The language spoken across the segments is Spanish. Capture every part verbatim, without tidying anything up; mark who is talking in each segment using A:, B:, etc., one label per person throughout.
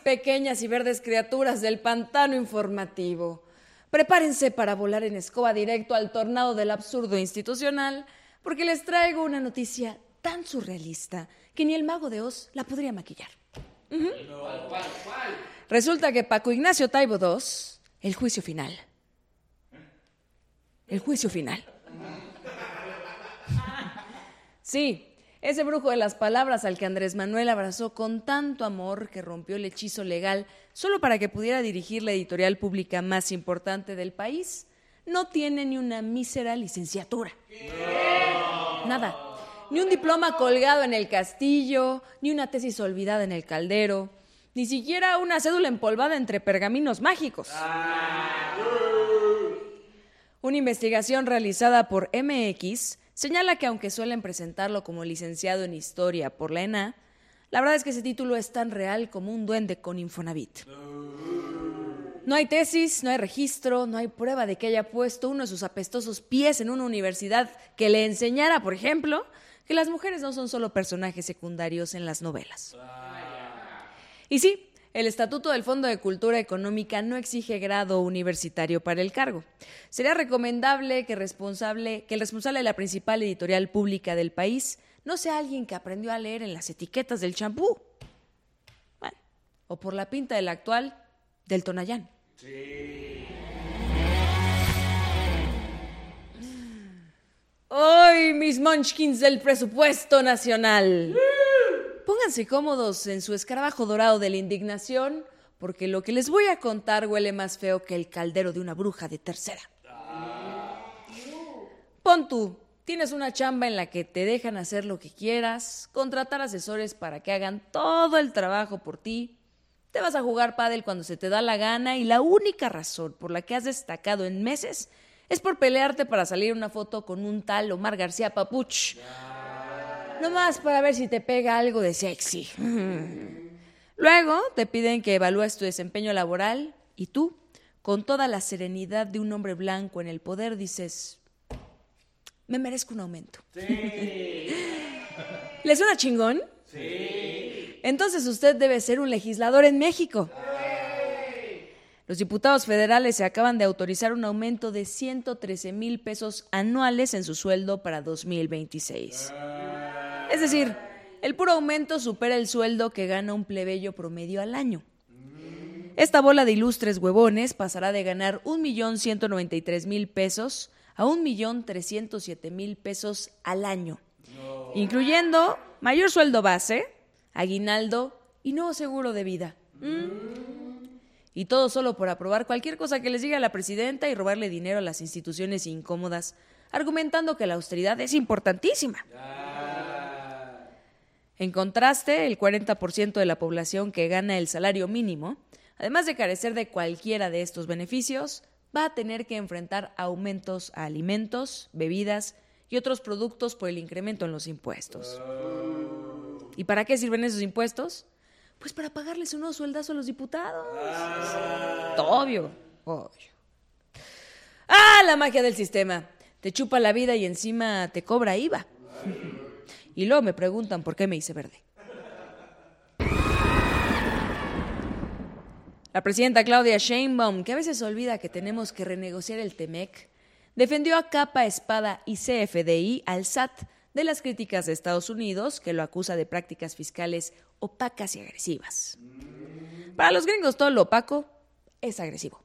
A: pequeñas y verdes criaturas del pantano informativo. Prepárense para volar en escoba directo al tornado del absurdo institucional, porque les traigo una noticia tan surrealista que ni el mago de Oz la podría maquillar. Uh-huh. ¿Cuál, cuál, cuál? Resulta que Paco Ignacio Taibo segundo, el juicio final. El juicio final. Sí, ese brujo de las palabras al que Andrés Manuel abrazó con tanto amor que rompió el hechizo legal solo para que pudiera dirigir la editorial pública más importante del país, no tiene ni una mísera licenciatura. No. Nada. Ni un diploma colgado en el castillo, ni una tesis olvidada en el caldero, ni siquiera una cédula empolvada entre pergaminos mágicos. Ah. Una investigación realizada por M X señala que aunque suelen presentarlo como licenciado en Historia por la ENA, la verdad es que ese título es tan real como un duende con Infonavit. No hay tesis, no hay registro, no hay prueba de que haya puesto uno de sus apestosos pies en una universidad que le enseñara, por ejemplo, que las mujeres no son solo personajes secundarios en las novelas. Y sí, el Estatuto del Fondo de Cultura Económica no exige grado universitario para el cargo. Sería recomendable que, responsable, que el responsable de la principal editorial pública del país no sea alguien que aprendió a leer en las etiquetas del champú. Bueno, o por la pinta del actual del Tonayán. Sí. ¡Ay, mis munchkins del presupuesto nacional! Pónganse cómodos en su escarabajo dorado de la indignación, porque lo que les voy a contar huele más feo que el caldero de una bruja de tercera. Pon tú, tienes una chamba en la que te dejan hacer lo que quieras, contratar asesores para que hagan todo el trabajo por ti, te vas a jugar pádel cuando se te da la gana y la única razón por la que has destacado en meses es por pelearte para salir una foto con un tal Omar García Papuch. Nomás para ver si te pega algo de sexy. Luego te piden que evalúes tu desempeño laboral y tú, con toda la serenidad de un hombre blanco en el poder, dices, me merezco un aumento. Sí. ¿Le suena chingón? Sí. Entonces usted debe ser un legislador en México. Sí. Los diputados federales se acaban de autorizar un aumento de ciento trece mil pesos anuales en su sueldo para dos mil veintiséis. Sí. Es decir, el puro aumento supera el sueldo que gana un plebeyo promedio al año. Esta bola de ilustres huevones pasará de ganar un millón ciento noventa y tres mil pesos a un millón trescientos siete mil pesos al año, no. Incluyendo mayor sueldo base, aguinaldo y nuevo seguro de vida. ¿Mm? Y todo solo por aprobar cualquier cosa que les diga la presidenta y robarle dinero a las instituciones incómodas, argumentando que la austeridad es importantísima. En contraste, el cuarenta por ciento de la población que gana el salario mínimo, además de carecer de cualquiera de estos beneficios, va a tener que enfrentar aumentos a alimentos, bebidas y otros productos por el incremento en los impuestos. ¿Y para qué sirven esos impuestos? Pues para pagarles un nuevo sueldazo a los diputados. Ah. Obvio, obvio. ¡Ah, la magia del sistema! Te chupa la vida y encima te cobra I V A. Y luego me preguntan por qué me hice verde. La presidenta Claudia Sheinbaum, que a veces olvida que tenemos que renegociar el Temec, defendió a capa, espada y C F D I al S A T de las críticas de Estados Unidos, que lo acusa de prácticas fiscales opacas y agresivas. Para los gringos todo lo opaco es agresivo,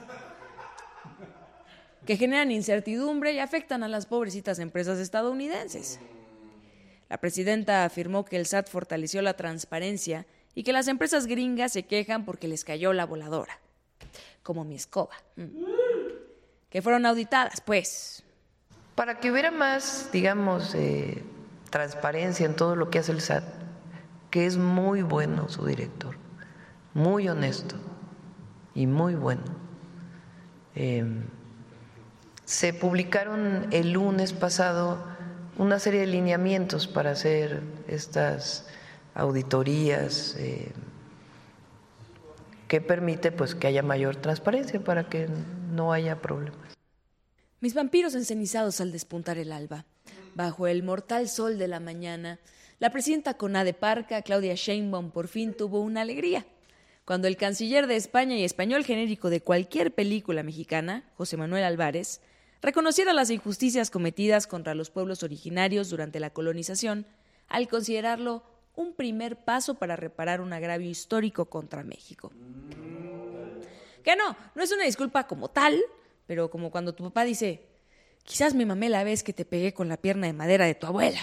A: que generan incertidumbre y afectan a las pobrecitas empresas estadounidenses. La presidenta afirmó que el S A T fortaleció la transparencia y que las empresas gringas se quejan porque les cayó la voladora, como mi escoba, que fueron auditadas, pues.
B: Para que hubiera más, digamos, eh, transparencia en todo lo que hace el S A T, que es muy bueno su director, muy honesto y muy bueno. Eh, se publicaron el lunes pasado una serie de lineamientos para hacer estas auditorías eh, que permite pues que haya mayor transparencia para que no haya problemas.
A: Mis vampiros encenizados al despuntar el alba, bajo el mortal sol de la mañana, la presidenta CONADE Parca, Claudia Sheinbaum, por fin tuvo una alegría, cuando el canciller de España y español genérico de cualquier película mexicana, José Manuel Álvarez, reconociera las injusticias cometidas contra los pueblos originarios durante la colonización, al considerarlo un primer paso para reparar un agravio histórico contra México. Que no, no es una disculpa como tal, pero como cuando tu papá dice, quizás me mamé la vez que te pegué con la pierna de madera de tu abuela.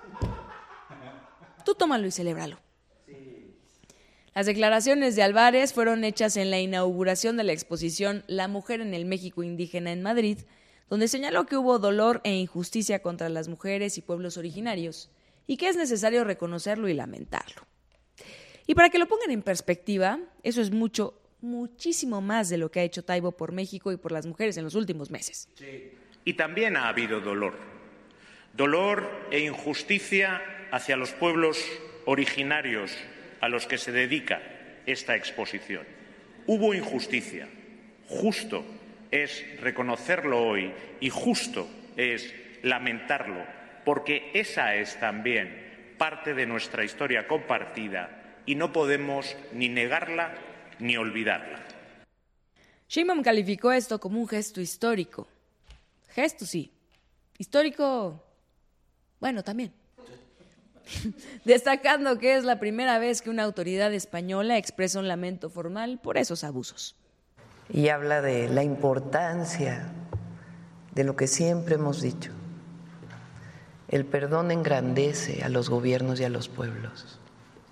A: Tú tómalo y celébralo. Las declaraciones de Álvarez fueron hechas en la inauguración de la exposición La mujer en el México indígena en Madrid, donde señaló que hubo dolor e injusticia contra las mujeres y pueblos originarios, y que es necesario reconocerlo y lamentarlo. Y para que lo pongan en perspectiva, eso es mucho, muchísimo más de lo que ha hecho Taibo por México y por las mujeres en los últimos meses.
C: Sí. Y también ha habido dolor. Dolor e injusticia hacia los pueblos originarios a los que se dedica esta exposición. Hubo injusticia. Justo es reconocerlo hoy y justo es lamentarlo, porque esa es también parte de nuestra historia compartida y no podemos ni negarla ni olvidarla.
A: Sheinbaum calificó esto como un gesto histórico. Gesto sí. Histórico, bueno, también. Destacando que es la primera vez que una autoridad española expresa un lamento formal por esos abusos.
B: Y habla de la importancia de lo que siempre hemos dicho. El perdón engrandece a los gobiernos y a los pueblos.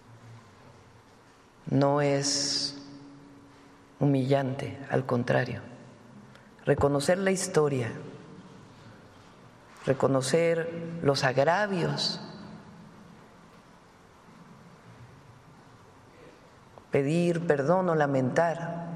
B: No es humillante, al contrario. Reconocer la historia, reconocer los agravios, pedir perdón o lamentar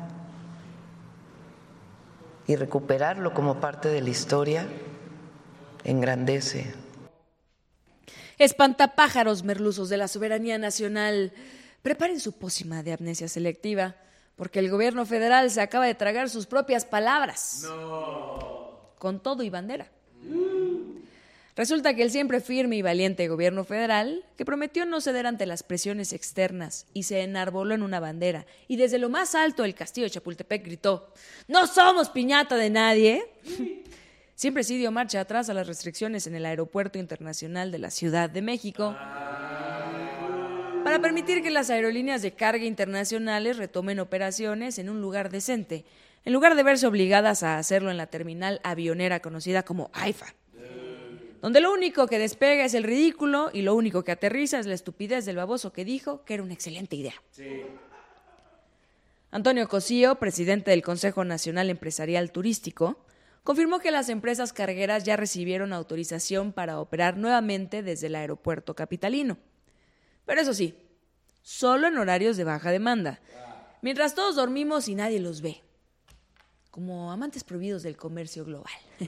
B: y recuperarlo como parte de la historia, engrandece.
A: Espantapájaros merluzos de la soberanía nacional, preparen su pócima de amnesia selectiva, porque el gobierno federal se acaba de tragar sus propias palabras. No. Con todo y bandera. Resulta que el siempre firme y valiente gobierno federal, que prometió no ceder ante las presiones externas y se enarboló en una bandera, y desde lo más alto del castillo de Chapultepec gritó, ¡no somos piñata de nadie!, siempre sí dio marcha atrás a las restricciones en el Aeropuerto Internacional de la Ciudad de México para permitir que las aerolíneas de carga internacionales retomen operaciones en un lugar decente, en lugar de verse obligadas a hacerlo en la terminal avionera conocida como AIFA, donde lo único que despega es el ridículo y lo único que aterriza es la estupidez del baboso que dijo que era una excelente idea. Sí. Antonio Cosío, presidente del Consejo Nacional Empresarial Turístico, confirmó que las empresas cargueras ya recibieron autorización para operar nuevamente desde el aeropuerto capitalino. Pero eso sí, solo en horarios de baja demanda, mientras todos dormimos y nadie los ve, como amantes prohibidos del comercio global.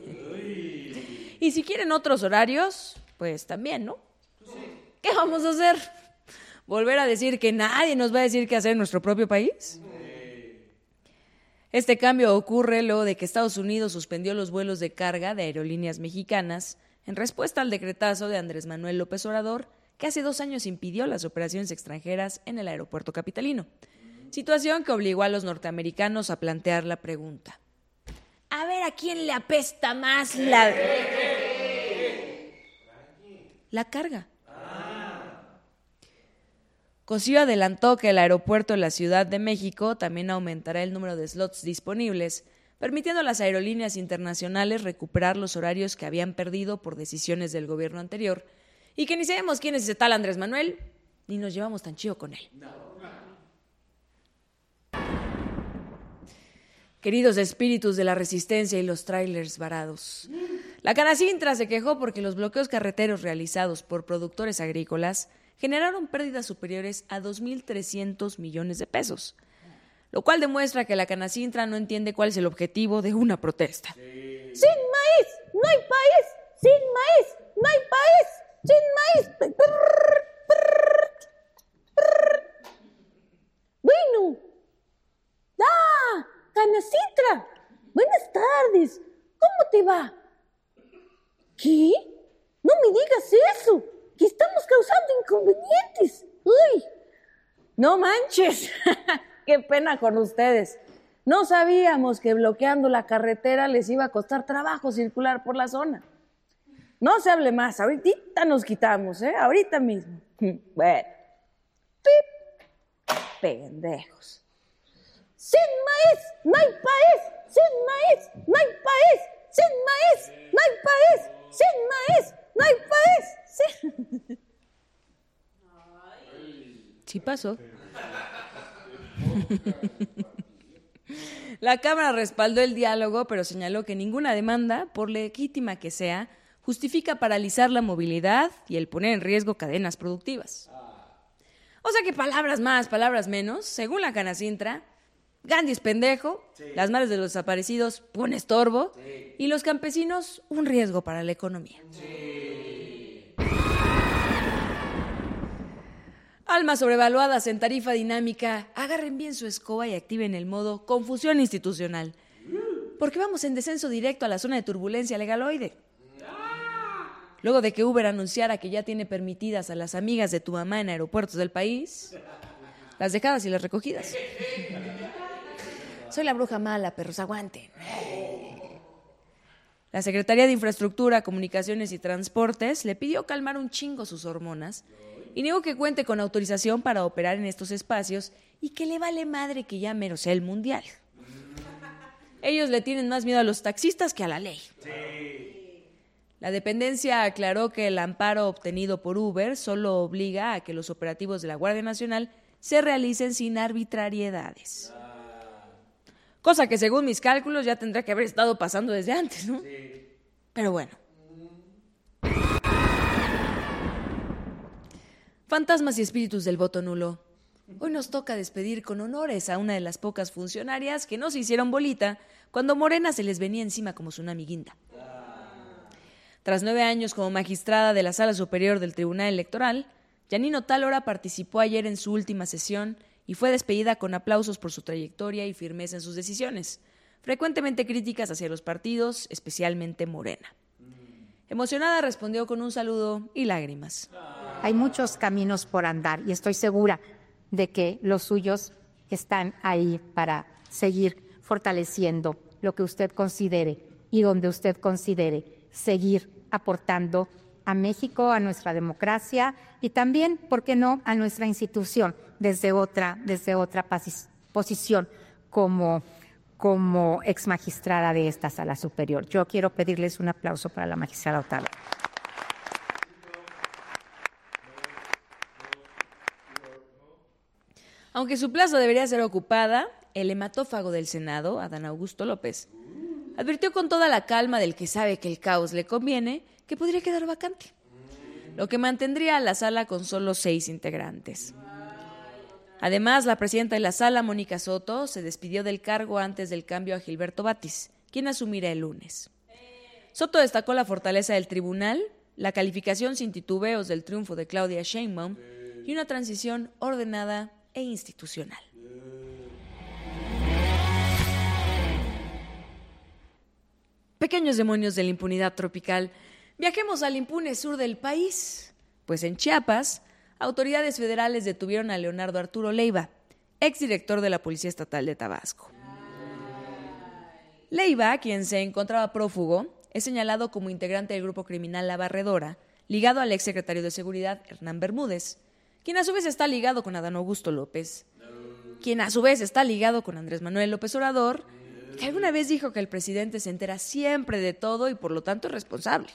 A: Y si quieren otros horarios, pues también, ¿no? ¿Qué vamos a hacer? ¿Volver a decir que nadie nos va a decir qué hacer en nuestro propio país? Este cambio ocurre luego de que Estados Unidos suspendió los vuelos de carga de aerolíneas mexicanas en respuesta al decretazo de Andrés Manuel López Obrador, que hace dos años impidió las operaciones extranjeras en el aeropuerto capitalino. Situación que obligó a los norteamericanos a plantear la pregunta: a ver, ¿a quién le apesta más la, la carga? Cosío adelantó que el aeropuerto de la Ciudad de México también aumentará el número de slots disponibles, permitiendo a las aerolíneas internacionales recuperar los horarios que habían perdido por decisiones del gobierno anterior, y que ni sabemos quién es ese tal Andrés Manuel, ni nos llevamos tan chido con él. No. Queridos espíritus de la resistencia y los trailers varados, la Canacintra se quejó porque los bloqueos carreteros realizados por productores agrícolas generaron pérdidas superiores a dos mil trescientos millones de pesos, lo cual demuestra que la Canacintra no entiende cuál es el objetivo de una protesta. Sí. Sin maíz no hay país, sin maíz no hay país, sin maíz. Bueno, ¡ah! Canacintra, buenas tardes, ¿cómo te va? ¿Qué? No me digas eso, que estamos causando inconvenientes. Uy, no manches, ¡Qué pena con ustedes! No sabíamos que bloqueando la carretera les iba a costar trabajo circular por la zona. No se hable más, ahorita nos quitamos, ¿eh? Ahorita mismo. Bueno. ¡Pip! Pendejos. Sin maíz no hay país, sin maíz no hay país, sin maíz no hay país, sin maíz no hay país. Sí, sí pasó. La Cámara respaldó el diálogo, pero señaló que ninguna demanda, por legítima que sea, justifica paralizar la movilidad y el poner en riesgo cadenas productivas. O sea que palabras más, palabras menos, según la Canacintra, Gandhi es pendejo, sí. Las madres de los desaparecidos un estorbo, sí. Y los campesinos un riesgo para la economía. Sí. Almas sobrevaluadas en tarifa dinámica, agarren bien su escoba y activen el modo confusión institucional. Porque vamos en descenso directo a la zona de turbulencia legaloide. Luego de que Uber anunciara que ya tiene permitidas a las amigas de tu mamá en aeropuertos del país, las dejadas y las recogidas. Soy la bruja mala, perros, aguanten. La Secretaría de Infraestructura, Comunicaciones y Transportes le pidió calmar un chingo sus hormonas y negó que cuente con autorización para operar en estos espacios y que le vale madre que ya mero sea el mundial. Ellos le tienen más miedo a los taxistas que a la ley. La dependencia aclaró que el amparo obtenido por Uber solo obliga a que los operativos de la Guardia Nacional se realicen sin arbitrariedades. Cosa que según mis cálculos ya tendrá que haber estado pasando desde antes, ¿no? Sí. Pero bueno. Fantasmas y espíritus del voto nulo. Hoy nos toca despedir con honores a una de las pocas funcionarias que no se hicieron bolita cuando Morena se les venía encima como tsunami guinda. Tras nueve años como magistrada de la Sala Superior del Tribunal Electoral, Yanine Otálora participó ayer en su última sesión y fue despedida con aplausos por su trayectoria y firmeza en sus decisiones, frecuentemente críticas hacia los partidos, especialmente Morena. Emocionada respondió con un saludo y lágrimas.
D: Hay muchos caminos por andar y estoy segura de que los suyos están ahí para seguir fortaleciendo lo que usted considere y donde usted considere seguir aportando a México, a nuestra democracia y también, ¿por qué no?, a nuestra institución desde otra, desde otra pasi- posición como, como ex magistrada de esta Sala Superior. Yo quiero pedirles un aplauso para la magistrada Otálora.
A: Aunque su plaza debería ser ocupada, el hematófago del Senado, Adán Augusto López, advirtió con toda la calma del que sabe que el caos le conviene que podría quedar vacante, lo que mantendría a la sala con solo seis integrantes. Además, la presidenta de la sala, Mónica Soto, se despidió del cargo antes del cambio a Gilberto Batis, quien asumirá el lunes. Soto destacó la fortaleza del tribunal, la calificación sin titubeos del triunfo de Claudia Sheinbaum y una transición ordenada e institucional. Pequeños demonios de la impunidad tropical, viajemos al impune sur del país, pues en Chiapas, autoridades federales detuvieron a Leonardo Arturo Leiva, exdirector de la Policía Estatal de Tabasco. Leiva, quien se encontraba prófugo, es señalado como integrante del grupo criminal La Barredora, ligado al exsecretario de Seguridad, Hernán Bermúdez, quien a su vez está ligado con Adán Augusto López, quien a su vez está ligado con Andrés Manuel López Obrador, que alguna vez dijo que el presidente se entera siempre de todo y por lo tanto es responsable.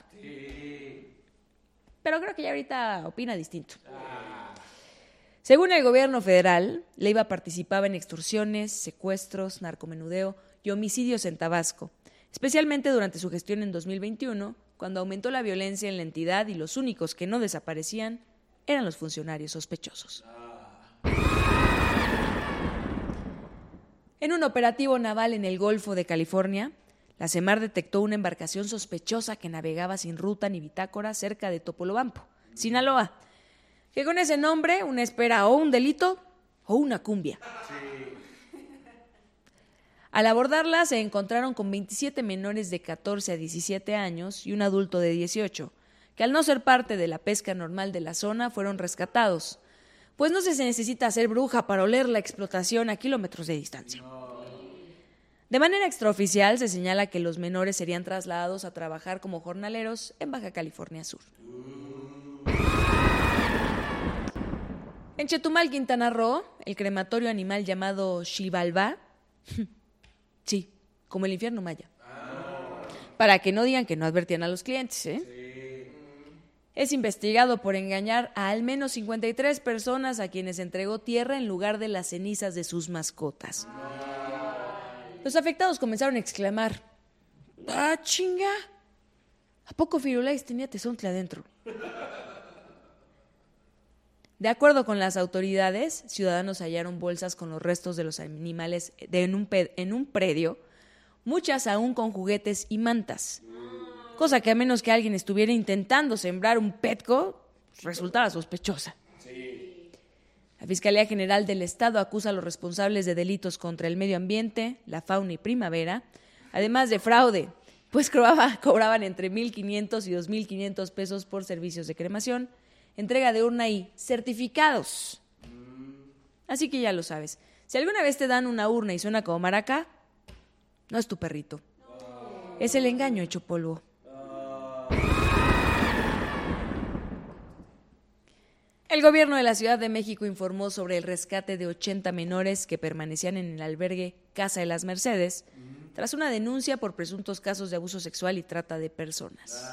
A: Pero creo que ya ahorita opina distinto. Según el gobierno federal, Leiva participaba en extorsiones, secuestros, narcomenudeo y homicidios en Tabasco, especialmente durante su gestión en dos mil veintiuno, cuando aumentó la violencia en la entidad y los únicos que no desaparecían eran los funcionarios sospechosos. En un operativo naval en el Golfo de California, la Semar detectó una embarcación sospechosa que navegaba sin ruta ni bitácora cerca de Topolobampo, Sinaloa, que con ese nombre una espera o un delito o una cumbia. Sí. Al abordarla se encontraron con veintisiete menores de catorce a diecisiete años y un adulto de dieciocho, que al no ser parte de la pesca normal de la zona fueron rescatados, pues no se necesita ser bruja para oler la explotación a kilómetros de distancia. De manera extraoficial, se señala que los menores serían trasladados a trabajar como jornaleros en Baja California Sur. En Chetumal, Quintana Roo, el crematorio animal llamado Xibalbá, sí, como el infierno maya, para que no digan que no advertían a los clientes, ¿eh? Es investigado por engañar a al menos cincuenta y tres personas a quienes entregó tierra en lugar de las cenizas de sus mascotas. Los afectados comenzaron a exclamar: ¡ah, chinga! ¿A poco Firulais tenía tezontle adentro? De acuerdo con las autoridades, ciudadanos hallaron bolsas con los restos de los animales de en, un pe- en un predio, muchas aún con juguetes y mantas, cosa que a menos que alguien estuviera intentando sembrar un petco, resultara sospechosa. La Fiscalía General del Estado acusa a los responsables de delitos contra el medio ambiente, la fauna y primavera, además de fraude, pues cobraba, cobraban entre mil quinientos y dos mil quinientos pesos por servicios de cremación, entrega de urna y certificados. Así que ya lo sabes, si alguna vez te dan una urna y suena como maraca, no es tu perrito, es el engaño hecho polvo. El gobierno de la Ciudad de México informó sobre el rescate de ochenta menores que permanecían en el albergue Casa de las Mercedes tras una denuncia por presuntos casos de abuso sexual y trata de personas.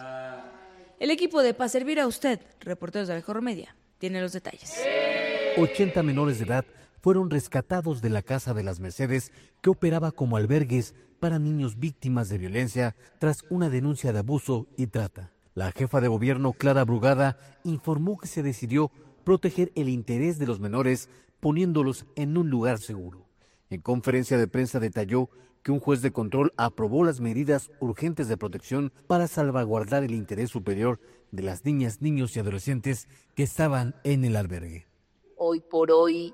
A: El equipo de Pa' Servir a Usted, reporteros de Mejor Media, tiene los detalles.
E: ochenta menores de edad fueron rescatados de la Casa de las Mercedes, que operaba como albergues para niños víctimas de violencia tras una denuncia de abuso y trata. La jefa de gobierno, Clara Brugada, informó que se decidió proteger el interés de los menores poniéndolos en un lugar seguro. En conferencia de prensa detalló que un juez de control aprobó las medidas urgentes de protección para salvaguardar el interés superior de las niñas, niños y adolescentes que estaban en el albergue.
F: Hoy por hoy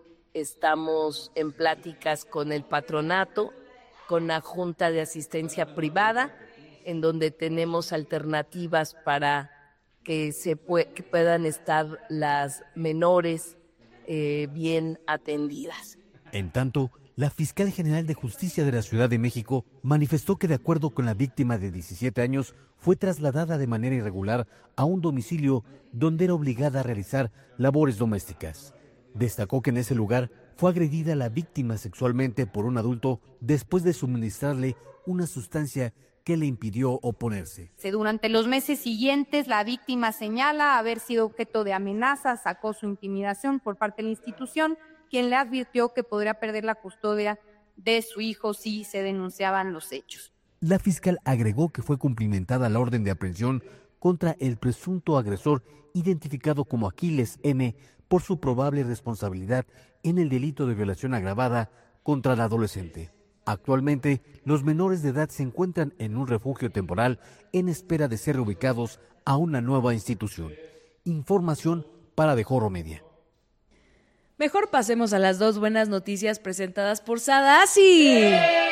F: estamos en pláticas con el patronato, con la Junta de Asistencia Privada, en donde tenemos alternativas para que, se pue- que puedan estar las menores eh, bien atendidas.
E: En tanto, la fiscal general de Justicia de la Ciudad de México manifestó que, de acuerdo con la víctima de diecisiete años, fue trasladada de manera irregular a un domicilio donde era obligada a realizar labores domésticas. Destacó que en ese lugar fue agredida la víctima sexualmente por un adulto después de suministrarle una sustancia que le impidió oponerse.
G: Durante los meses siguientes, la víctima señala haber sido objeto de amenazas, acoso, intimidación por parte de la institución, quien le advirtió que podría perder la custodia de su hijo si se denunciaban los hechos.
E: La fiscal agregó que fue cumplimentada la orden de aprehensión contra el presunto agresor, identificado como Aquiles N., por su probable responsabilidad en el delito de violación agravada contra la adolescente. Actualmente, los menores de edad se encuentran en un refugio temporal en espera de ser reubicados a una nueva institución. Información para Mejor Media.
A: Mejor pasemos a las dos buenas noticias presentadas por Sadassi.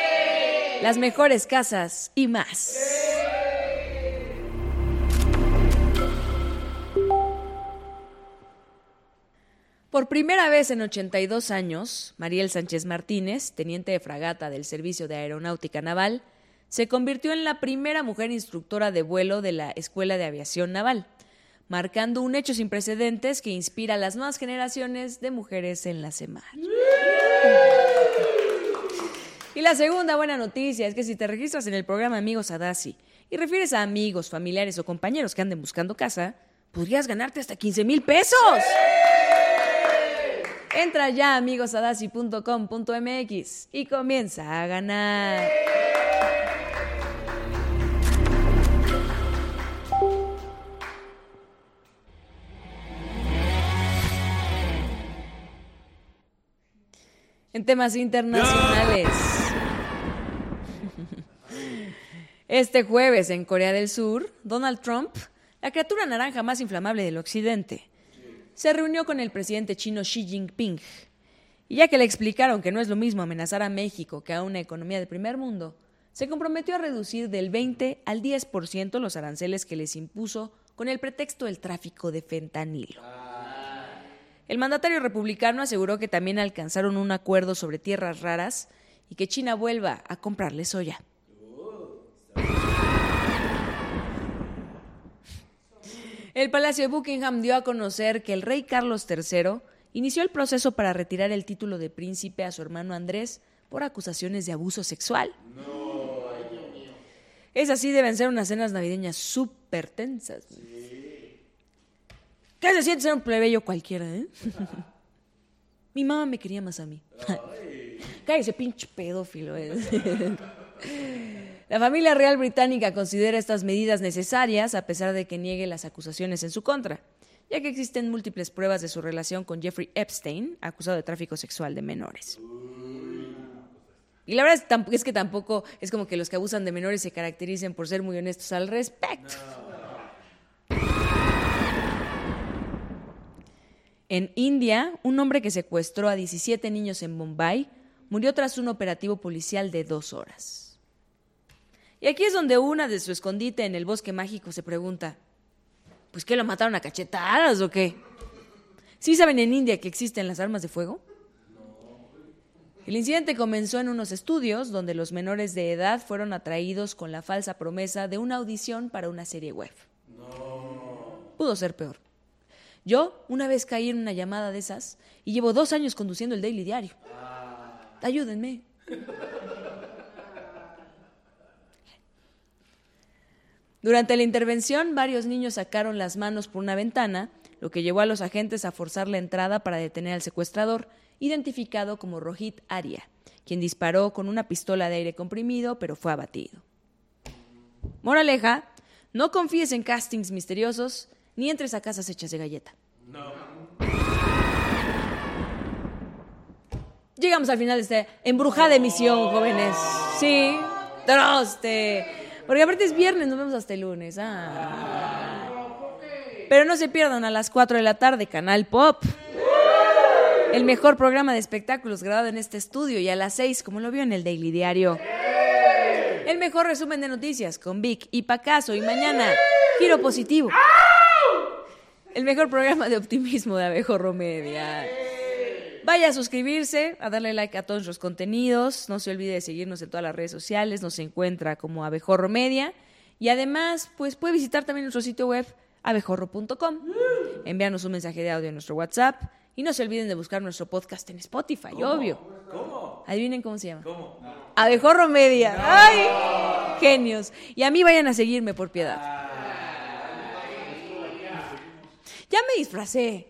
A: Las mejores casas y más. Por primera vez en ochenta y dos años, Mariel Sánchez Martínez, teniente de fragata del Servicio de Aeronáutica Naval, se convirtió en la primera mujer instructora de vuelo de la Escuela de Aviación Naval, marcando un hecho sin precedentes que inspira a las nuevas generaciones de mujeres en la CEMAR. Y la segunda buena noticia es que si te registras en el programa Amigos Sadassi y refieres a amigos, familiares o compañeros que anden buscando casa, podrías ganarte hasta quince mil pesos. Entra ya a amigos sadassi punto com punto m x y comienza a ganar. En temas internacionales, este jueves en Corea del Sur, Donald Trump, la criatura naranja más inflamable del occidente, se reunió con el presidente chino Xi Jinping. Y ya que le explicaron que no es lo mismo amenazar a México que a una economía de primer mundo, se comprometió a reducir del veinte al diez por ciento los aranceles que les impuso con el pretexto del tráfico de fentanilo. El mandatario republicano aseguró que también alcanzaron un acuerdo sobre tierras raras y que China vuelva a comprarle soya. El Palacio de Buckingham dio a conocer que el rey Carlos tercero inició el proceso para retirar el título de príncipe a su hermano Andrés por acusaciones de abuso sexual. No, ay, Dios mío. Es así, deben ser unas cenas navideñas súper tensas. Sí. ¿Qué se siente ser un plebeyo cualquiera, eh? Mi mamá me quería más a mí. Cállese, pinche pedófilo. Eh. La familia real británica considera estas medidas necesarias a pesar de que niegue las acusaciones en su contra, ya que existen múltiples pruebas de su relación con Jeffrey Epstein, acusado de tráfico sexual de menores. Y la verdad es, es que tampoco es como que los que abusan de menores se caractericen por ser muy honestos al respecto. En India, un hombre que secuestró a diecisiete niños en Bombay murió tras un operativo policial de dos horas. Y aquí es donde una de su escondite en el bosque mágico se pregunta, ¿pues qué, lo mataron a cachetadas o qué? ¿Sí saben en India que existen las armas de fuego? El incidente comenzó en unos estudios donde los menores de edad fueron atraídos con la falsa promesa de una audición para una serie web. Pudo ser peor. Yo una vez caí en una llamada de esas y llevo dos años conduciendo el Daily Diario. Ayúdenme. Durante la intervención, varios niños sacaron las manos por una ventana, lo que llevó a los agentes a forzar la entrada para detener al secuestrador, identificado como Rohit Arya, quien disparó con una pistola de aire comprimido, pero fue abatido. Moraleja, no confíes en castings misteriosos, ni entres a casas hechas de galleta. No. Llegamos al final de esta embrujada emisión, jóvenes. Sí, troste. Porque aparte es viernes, nos vemos hasta el lunes. Ah. Pero no se pierdan a las cuatro de la tarde, Canal Pop. El mejor programa de espectáculos grabado en este estudio. Y a las seis, como lo vio en el Daily Diario. El mejor resumen de noticias con Vic y Pacaso. Y mañana, Giro Positivo. El mejor programa de optimismo de Abejorro Media. Vaya a suscribirse, a darle like a todos nuestros contenidos. No se olvide de seguirnos en todas las redes sociales. Nos encuentra como Abejorro Media. Y además, pues puede visitar también nuestro sitio web, abejorro punto com. Envíanos un mensaje de audio en nuestro WhatsApp. Y no se olviden de buscar nuestro podcast en Spotify, ¿Cómo? obvio. ¿Cómo? Adivinen cómo se llama. ¿Cómo? Abejorro Media. No. ¡Ay! Genios. Y a mí vayan a seguirme por piedad. Ya me disfracé.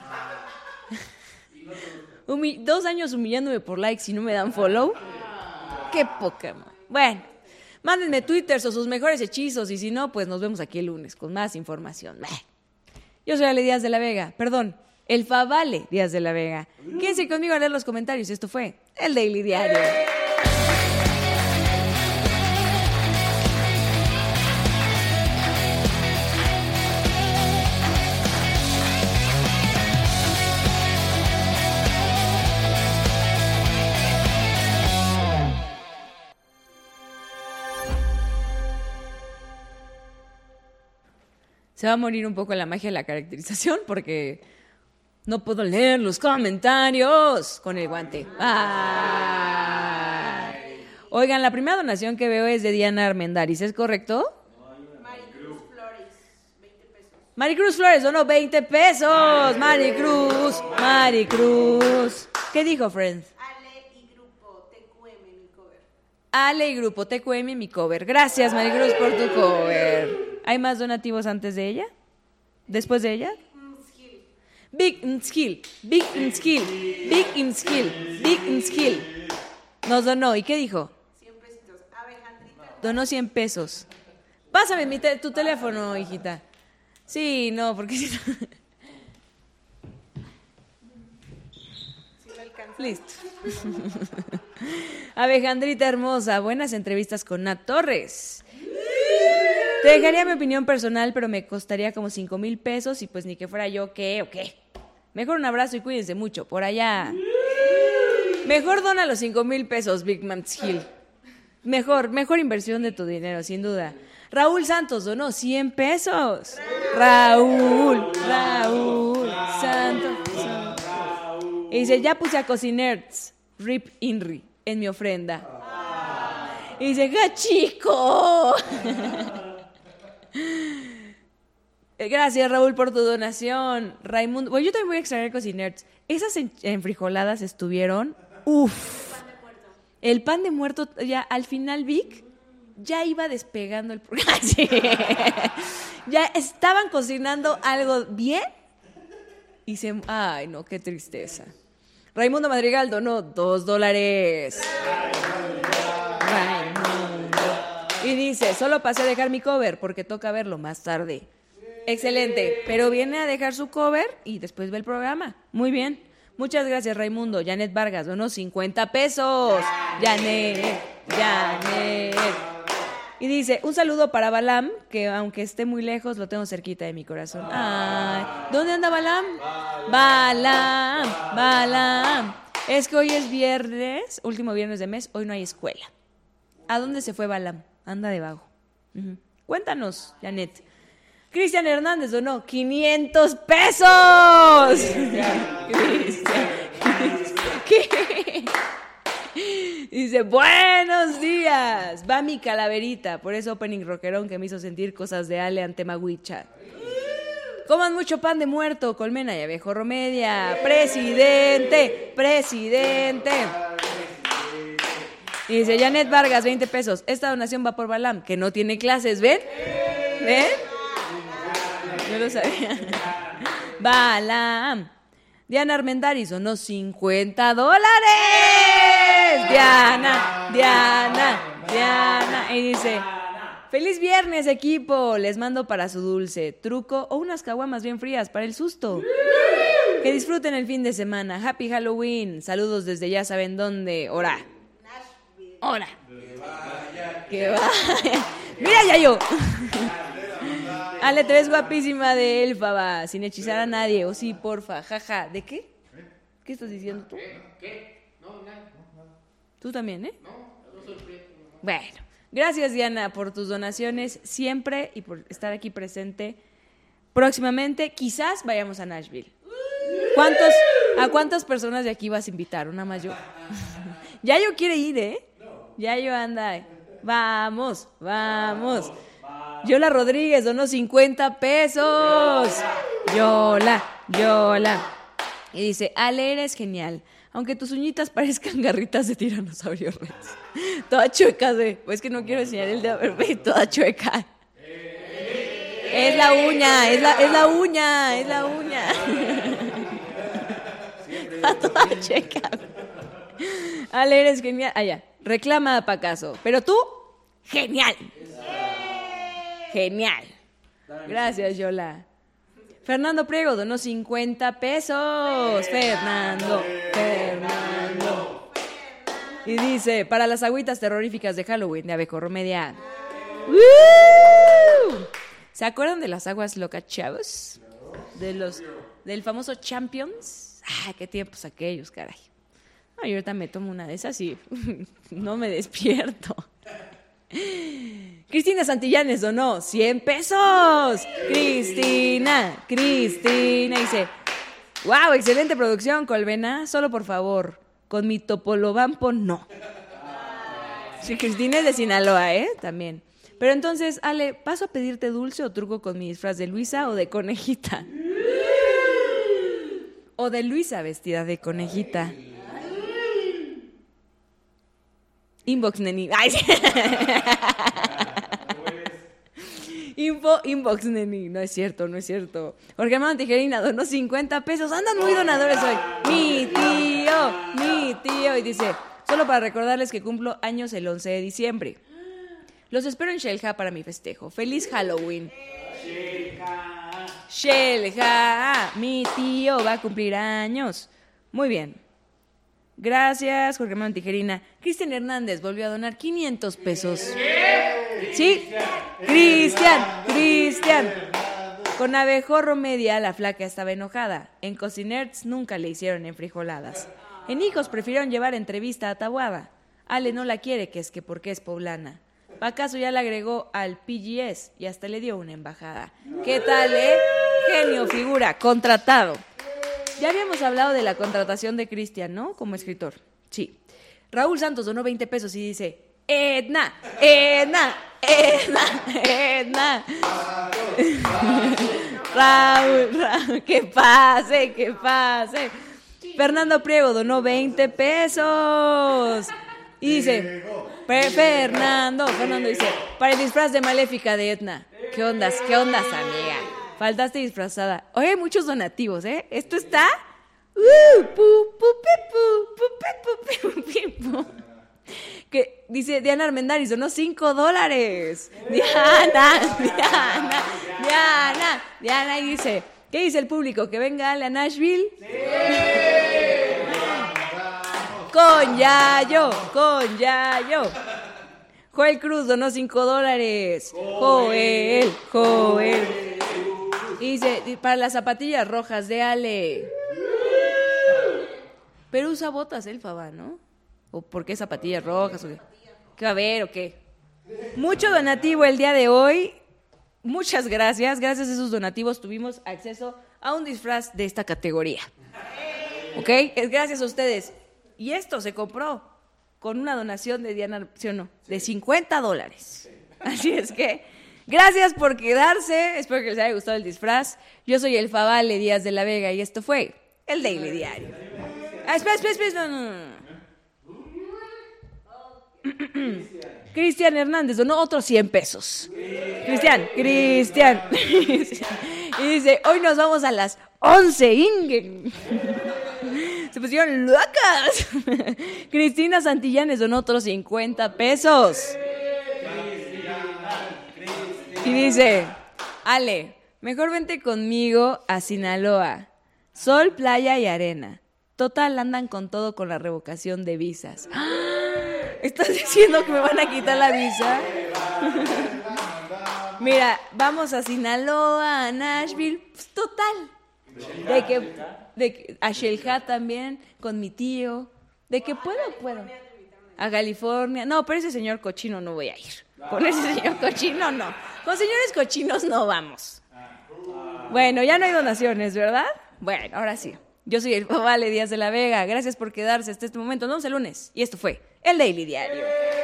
A: Humi- dos años humillándome por likes y no me dan follow. Qué poca, man. Bueno, mándenme twitters o sus mejores hechizos y si no, pues nos vemos aquí el lunes con más información. Yo soy Ale Díaz de la Vega, perdón, el Favale Díaz de la Vega. Quédense conmigo a leer los comentarios. Esto fue el Daily Diario. Se va a morir un poco la magia de la caracterización porque no puedo leer los comentarios con el guante. Ay. Oigan, la primera donación que veo es de Diana Armendáriz, ¿es correcto? Maricruz Flores, veinte pesos. Maricruz Flores donó veinte pesos. Maricruz, Maricruz. ¿Qué dijo, friend?
H: Ale y Grupo T Q M, mi cover.
A: Ale y Grupo T Q M, mi cover. Gracias, Maricruz, por tu cover. ¿Hay más donativos antes de ella? ¿Después de ella? Big Skill, Big Skill, Big Skill, Big Skill. Nos donó. ¿Y qué dijo?
H: cien pesitos. Alejandrita.
A: Donó cien pesos. Pásame mi te- tu teléfono, hijita. Sí, no, porque si no...
H: Si lo alcanza.
A: Listo. Alejandrita hermosa, buenas entrevistas con Nat Torres. Te dejaría mi opinión personal, pero me costaría como cinco mil pesos y pues ni que fuera yo, ¿qué o qué? Mejor un abrazo y cuídense mucho, por allá. Mejor dona los cinco mil pesos, Big Man's Hill. Mejor, mejor inversión de tu dinero, sin duda. Raúl Santos donó cien pesos. Raúl, Raúl Santos. Y dice, ya puse a Cociners, Rip Inri, en mi ofrenda. Y dice, ¡gachico! Gracias, Raúl, por tu donación. Raimundo, bueno, yo también voy a extraer Cociners. Esas en- enfrijoladas estuvieron, uff. El pan de muerto, ya al final, Vic, ya iba despegando el programa. Sí. Ya estaban cocinando algo bien y se... Ay, no, qué tristeza. Raimundo Madrigal donó dos dólares. Raimundo. Y dice, solo pasé a dejar mi cover porque toca verlo más tarde. Excelente, pero viene a dejar su cover y después ve el programa. Muy bien. Muchas gracias, Raimundo. Janet Vargas donó cincuenta pesos. Janet, Janet. Y dice, un saludo para Balam, que aunque esté muy lejos, lo tengo cerquita de mi corazón. Ay, ¿dónde anda Balam? Balam, Balam. Es que hoy es viernes, último viernes de mes, hoy no hay escuela. ¿A dónde se fue Balam? Anda de vago. Uh-huh. Cuéntanos, Janet. Cristian Hernández donó quinientos pesos. Cristian. ¿Qué? Dice, buenos días. Va mi calaverita. Por eso opening rockerón que me hizo sentir cosas de Ale ante Maguicha. Coman mucho pan de muerto, Colmena y Abejorro Media. Presidente, presidente. Y dice, Janet Vargas, veinte pesos. Esta donación va por Balam, que no tiene clases, ¿ven? ¿Ven? No lo sabía. Balam. Diana Armendáriz donó cincuenta dólares. Diana, Diana, Diana. Y dice, feliz viernes, equipo. Les mando para su dulce, truco o unas caguamas bien frías para el susto. Que disfruten el fin de semana. Happy Halloween. Saludos desde ya saben dónde. Ora. Ora. Que vaya. Mira, Yayo. Ale, te ves guapísima de elfa, va, sin hechizar a nadie. O sí, porfa, jaja. ¿De qué? ¿Qué estás diciendo tú?
I: ¿Qué? No, nada.
A: ¿Tú también, eh?
I: No, no soy prieto.
A: Bueno, gracias, Diana, por tus donaciones siempre y por estar aquí presente. Próximamente, quizás vayamos a Nashville. ¿Cuántos, ¿A cuántas personas de aquí vas a invitar? Una más yo. Yayo quiere ir, ¿eh? Yayo anda. Vamos, vamos. Yola Rodríguez donó cincuenta pesos. Yola, Yola. Y dice, Ale, eres genial. Aunque tus uñitas parezcan garritas de tiranosaurio rex. Toda chueca, de. Pues que no quiero enseñar el dedo, pero toda chueca. Es la uña, es la, es la uña, es la uña. Está toda chueca. Ale, eres genial. Allá, ah, reclama pa' acaso. Pero tú, genial. Genial. Gracias, Yola. Fernando Priego donó cincuenta pesos. Fernando, Fernando. Y dice, para las agüitas terroríficas de Halloween de Abejorro Media. ¡Woo! ¿Se acuerdan de las aguas locas, chavos? De los, del famoso Champions. Ah, qué tiempos aquellos, caray. No, yo ahorita me tomo una de esas y no me despierto. Cristina Santillanes donó cien pesos. Cristina, Cristina. Dice, wow, excelente producción, Colmena. Solo por favor, con mi topolobampo no. Sí, Cristina es de Sinaloa, ¿eh? También. Pero entonces, Ale, ¿paso a pedirte dulce o truco con mi disfraz de Luisa o de conejita? O de Luisa vestida de conejita. Inbox, neni. Ay, sí. Info, inbox, neni. No es cierto, no es cierto. Jorge Armando Tijerina donó cincuenta pesos. Andan muy donadores hoy. Mi tío, mi tío. Y dice, solo para recordarles que cumplo años el once de diciembre. Los espero en Shelja para mi festejo. ¡Feliz Halloween! Shelja. Shelja. Mi tío va a cumplir años. Muy bien. Gracias, Jorge Armando Tijerina. Cristian Hernández volvió a donar quinientos pesos. ¿Sí? Cristian, Cristian. Con Abejorro Media, la flaca estaba enojada. En Cociners nunca le hicieron enfrijoladas. En Hijos prefirieron llevar entrevista a Tabuada. Ale no la quiere, que es que porque es poblana. Pacaso ya le agregó al P G S y hasta le dio una embajada. ¿Qué tal, eh? Genio, figura, contratado. Ya habíamos hablado de la contratación de Cristian, ¿no? Como escritor. Sí. Raúl Santos donó veinte pesos y dice, Edna, Edna, Edna, Edna. Raúl, Raúl, que pase, que pase. Fernando Priego donó veinte pesos. Y dice, Fernando, Fernando dice, para el disfraz de Maléfica de Edna. ¿Qué ondas, qué ondas, amiga? Faltaste disfrazada. Oye, hay muchos donativos, ¿eh? Esto está... Uh, pu, pu, pi, pu, pu, pi, pu, pi, pu. Que dice Diana Armendáriz, donó cinco dólares. Diana, Diana, Diana, Diana, y dice, ¿qué dice el público? ¿Que venga Ale a Nashville? ¡Sí! Con Yayo, con Yayo. Joel Cruz donó cinco dólares. Joel, Joel. Y dice, para las zapatillas rojas de Ale. Pero usa botas el Faba, ¿no? ¿O por qué zapatillas rojas? ¿O qué? ¿Qué va a haber o qué? Mucho donativo el día de hoy. Muchas gracias. Gracias a esos donativos tuvimos acceso a un disfraz de esta categoría. ¿Ok? Es gracias a ustedes. Y esto se compró con una donación de Diana, ¿sí o no? De cincuenta dólares. Así es que, gracias por quedarse. Espero que les haya gustado el disfraz. Yo soy el Favale Díaz de la Vega y esto fue el Daily Diario. Ah, espera, espera, espera. No, no, no. Cristian Hernández donó otros cien pesos. Cristian, Cristian. Y dice, hoy nos vamos a las once, Ingen. Se pusieron locas. Cristina Santillanes donó otros cincuenta pesos. Y dice, Ale, mejor vente conmigo a Sinaloa. Sol, playa y arena. Total, andan con todo con la revocación de visas. ¿Estás diciendo que me van a quitar la visa? Mira, vamos a Sinaloa, a Nashville. Pues, total. De que, de que a Shelja también, con mi tío. De que puedo, puedo. A California. No, pero ese señor cochino no voy a ir. Con ese señor cochino no. Con señores cochinos no vamos. Bueno, ya no hay donaciones, ¿verdad? Bueno, ahora sí. Yo soy el Favale Díaz de la Vega. Gracias por quedarse hasta este momento. Nos vemos el lunes. Y esto fue el Daily Diario.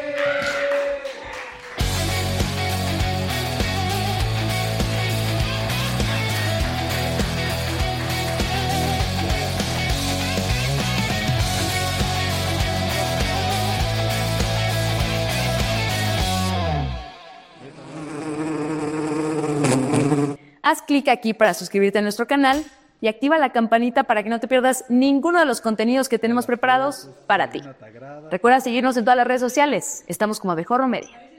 A: Haz clic aquí para suscribirte a nuestro canal y activa la campanita para que no te pierdas ninguno de los contenidos que tenemos preparados para ti. Recuerda seguirnos en todas las redes sociales. Estamos como Abejorro Media.